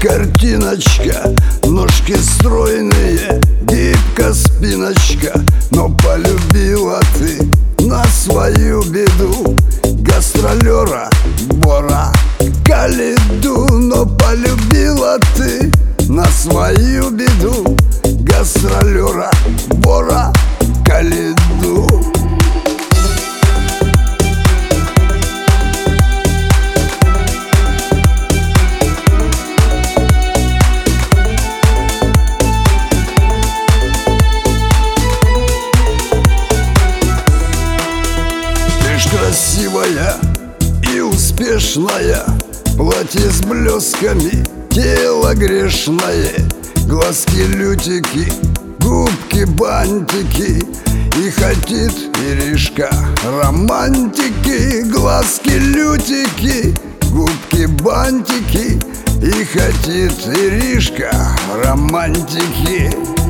картиночка, ножки стройные, гибко спиночка. Но полюбила ты на свою беду гастролера Бора Калиду. Но полюбила ты на свою беду гастролера Бора Калиду. Красивая и успешная, платье с блесками, тело грешное, глазки лютики, губки бантики. И хотит Иришка романтики, глазки лютики, губки бантики. И хотит Иришка романтики.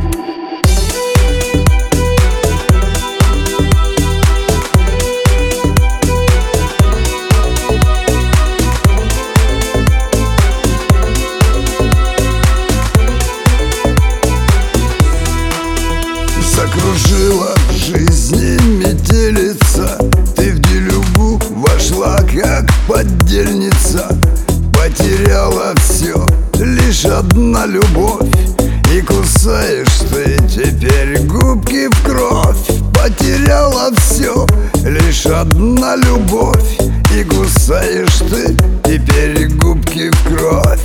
Закружила в жизни метелица, ты в делюгу вошла как поддельница. Потеряла все, лишь одна любовь, и кусаешь ты теперь губки в кровь. Потеряла все, лишь одна любовь, и кусаешь ты теперь губки в кровь.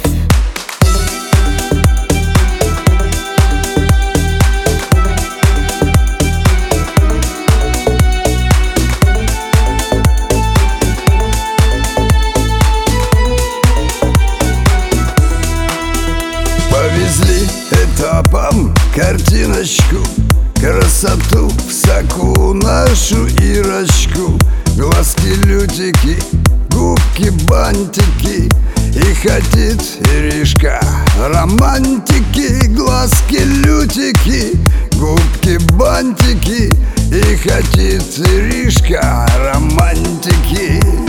Повезли этапом картиночку, красоту в соку нашу Ирочку. Глазки лютики, губки бантики. И хотит Иришка романтики, глазки лютики, губки бантики. И хотит Иришка романтики.